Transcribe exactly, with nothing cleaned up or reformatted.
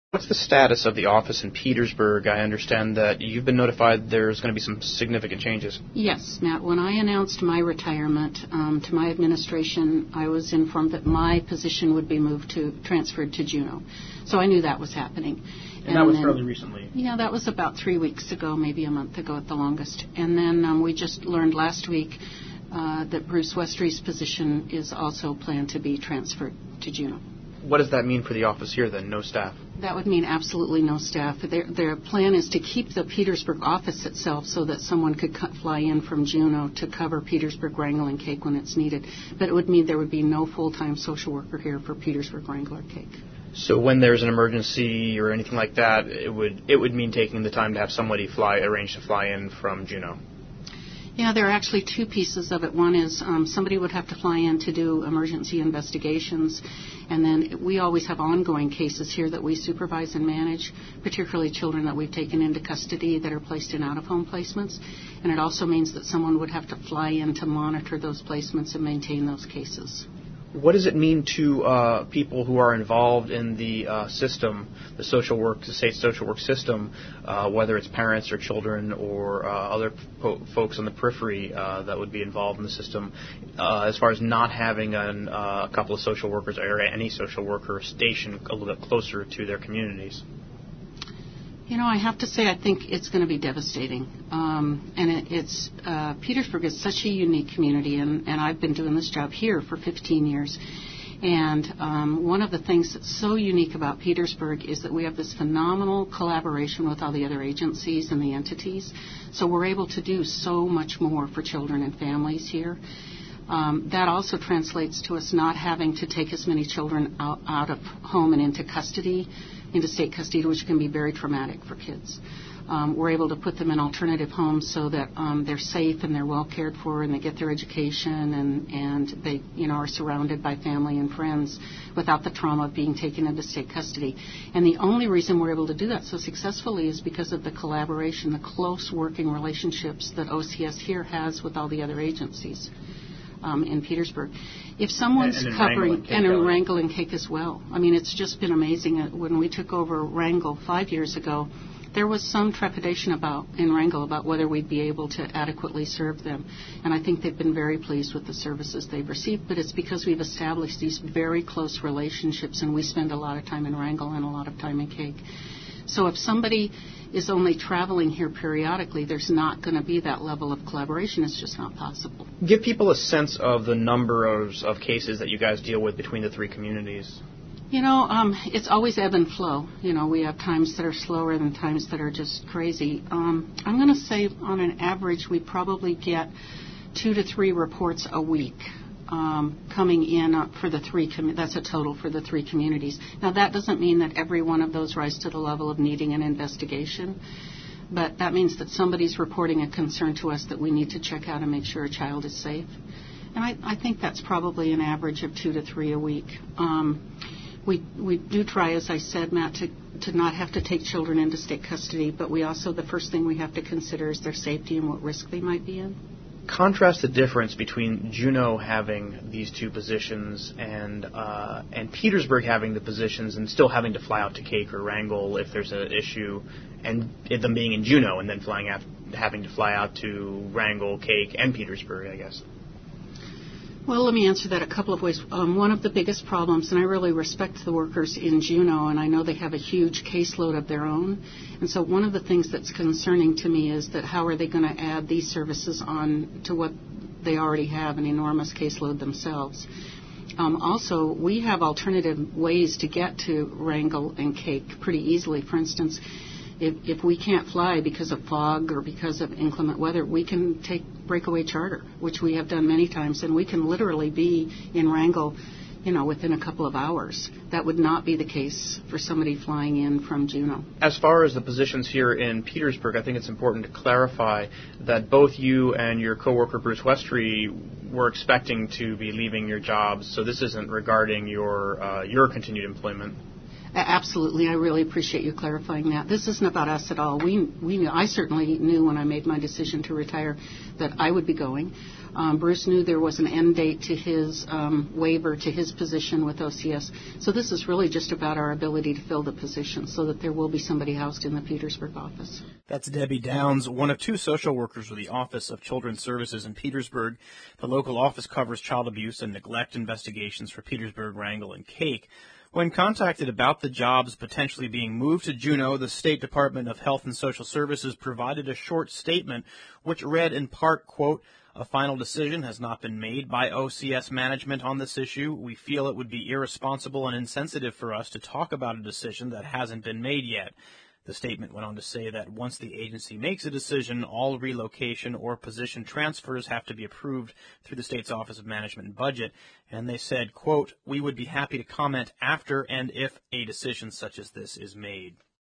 What's the status of the office in Petersburg? I understand that you've been notified there's going to be some significant changes. Yes, Matt. When I announced my retirement um, to my administration, I was informed that my position would be moved to transferred to Juneau. So I knew that was happening. And, and that was then, fairly recently? Yeah, that was about three weeks ago, maybe a month ago at the longest. And then um, we just learned last week uh, that Bruce Westry's position is also planned to be transferred to Juneau. What does that mean for the office here, then? No staff? That would mean absolutely no staff. Their, their plan is to keep the Petersburg office itself so that someone could cut, fly in from Juneau to cover Petersburg, Wrangell, and Cake when it's needed. But it would mean there would be no full-time social worker here for Petersburg, Wrangell, or Cake. So when there's an emergency or anything like that, it would it would mean taking the time to have somebody fly arrange to fly in from Juneau? Yeah, there are actually two pieces of it. One is um, somebody would have to fly in to do emergency investigations, and then we always have ongoing cases here that we supervise and manage, particularly children that we've taken into custody that are placed in out-of-home placements. And it also means that someone would have to fly in to monitor those placements and maintain those cases. What does it mean to uh, people who are involved in the uh, system, the social work, the state social work system, uh, whether it's parents or children or uh, other po- folks on the periphery uh, that would be involved in the system, uh, as far as not having an, uh, a couple of social workers or any social worker stationed a little bit closer to their communities? You know, I have to say I think it's going to be devastating. Um, and it, it's uh, Petersburg is such a unique community, and, and I've been doing this job here for fifteen years. And um, one of the things that's so unique about Petersburg is that we have this phenomenal collaboration with all the other agencies and the entities. So we're able to do so much more for children and families here. Um, that also translates to us not having to take as many children out, out of home and into custody, into state custody, which can be very traumatic for kids. Um, we're able to put them in alternative homes so that um, they're safe and they're well cared for and they get their education and, and they, you know, are surrounded by family and friends without the trauma of being taken into state custody. And the only reason we're able to do that so successfully is because of the collaboration, the close working relationships that O C S here has with all the other agencies. Um, in Petersburg. If someone's and, and covering, and in Wrangell and Cake as well. I mean, it's just been amazing. When we took over Wrangell five years ago, there was some trepidation about in Wrangell about whether we'd be able to adequately serve them. And I think they've been very pleased with the services they've received, but it's because we've established these very close relationships, and we spend a lot of time in Wrangell and a lot of time in Cake. So if somebody is only traveling here periodically, there's not going to be that level of collaboration. It's just not possible. Give people a sense of the number of, of cases that you guys deal with between the three communities. You know, um, it's always ebb and flow. You know, we have times that are slower than times that are just crazy. Um, I'm going to say on an average we probably get two to three reports a week. Um, coming in uh, for the three, com- that's a total for the three communities. Now, that doesn't mean that every one of those rise to the level of needing an investigation, but that means that somebody's reporting a concern to us that we need to check out and make sure a child is safe. And I, I think that's probably an average of two to three a week. Um, we we do try, as I said, Matt, to, to not have to take children into state custody, but we also, the first thing we have to consider is their safety and what risk they might be in. Contrast the difference between Juneau having these two positions and uh, and Petersburg having the positions and still having to fly out to Cake or Wrangell if there's an issue, and them being in Juneau and then flying out, having to fly out to Wrangell, Cake, and Petersburg, I guess. Well, let me answer that a couple of ways. Um, one of the biggest problems, and I really respect the workers in Juneau, and I know they have a huge caseload of their own, and so one of the things that's concerning to me is that how are they going to add these services on to what they already have, an enormous caseload themselves. Um, also, we have alternative ways to get to Wrangell and Cake pretty easily. For instance, If, if we can't fly because of fog or because of inclement weather, we can take breakaway charter, which we have done many times, and we can literally be in Wrangell, you know, within a couple of hours. That would not be the case for somebody flying in from Juneau. As far as the positions here in Petersburg, I think it's important to clarify that both you and your coworker Bruce Westry were expecting to be leaving your jobs, so this isn't regarding your uh, your continued employment. Absolutely. I really appreciate you clarifying that. This isn't about us at all. We we knew, I certainly knew when I made my decision to retire that I would be going. Um, Bruce knew there was an end date to his um, waiver, to his position with O C S. So this is really just about our ability to fill the position so that there will be somebody housed in the Petersburg office. That's Debbie Downs, one of two social workers with the Office of Children's Services in Petersburg. The local office covers child abuse and neglect investigations for Petersburg, Wrangell, and Cake. When contacted about the jobs potentially being moved to Juneau, the State Department of Health and Social Services provided a short statement which read in part, quote, "A final decision has not been made by O C S management on this issue. We feel it would be irresponsible and insensitive for us to talk about a decision that hasn't been made yet." The statement went on to say that once the agency makes a decision, all relocation or position transfers have to be approved through the state's Office of Management and Budget. And they said, quote, "We would be happy to comment after and if a decision such as this is made."